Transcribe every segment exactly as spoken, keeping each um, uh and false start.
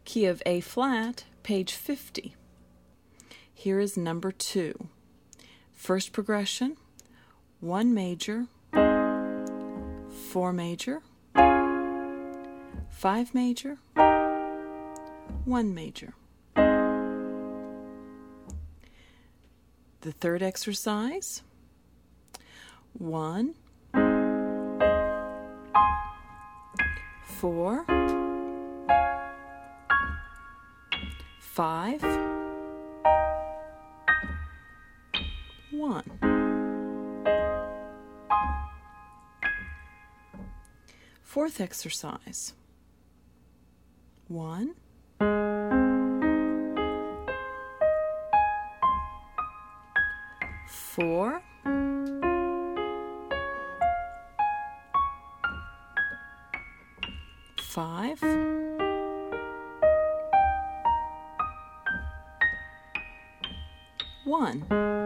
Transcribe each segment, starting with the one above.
key of A flat, page fifty. Here is number two. First progression, one major, four major, five major, one major. The third exercise, one, four, five, one. Fourth exercise, one, four, five, one.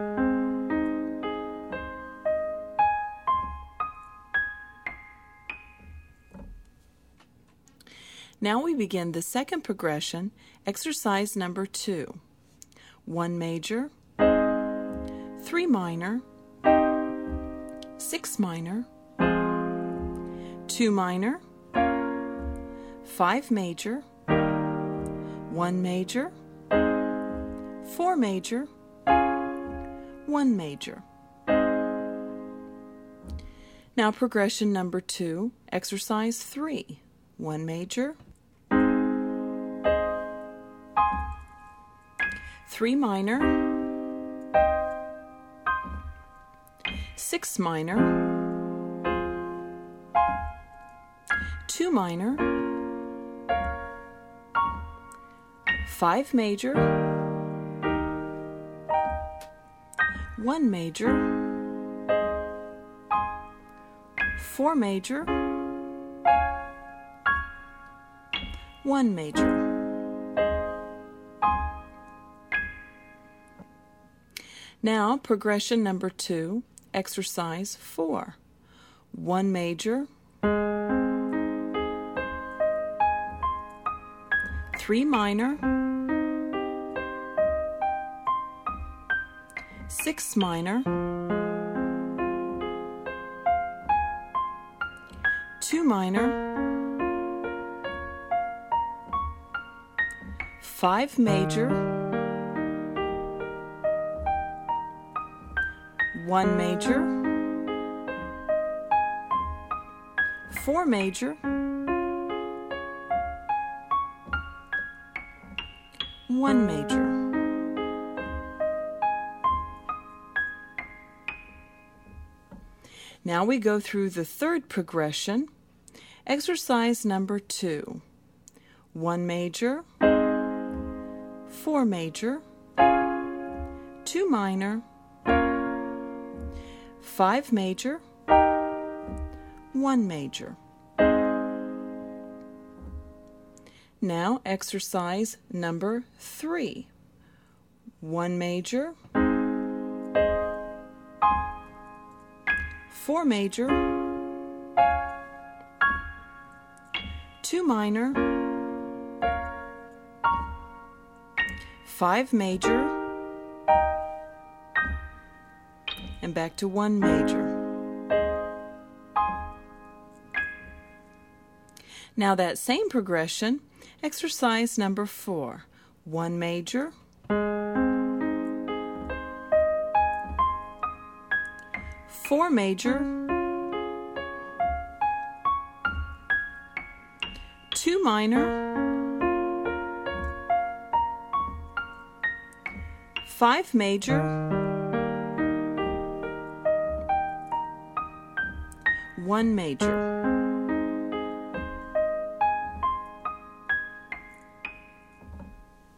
Now we begin the second progression, exercise number two. One major, three minor, six minor, two minor, five major, one major, four major, one major. Now progression number two, exercise three. One major, three minor, six minor, two minor, five major, one major, four major, one major. Now, progression number two, exercise four. One major, three minor, six minor, two minor, five major, one major, four major, one major. Now we go through the third progression, exercise number two. One major, four major, two minor, five major, one major. Now exercise number three. One major, four major, two minor, five major, and back to one major. Now that same progression, exercise number four. One major, four major, two minor, five major, one major.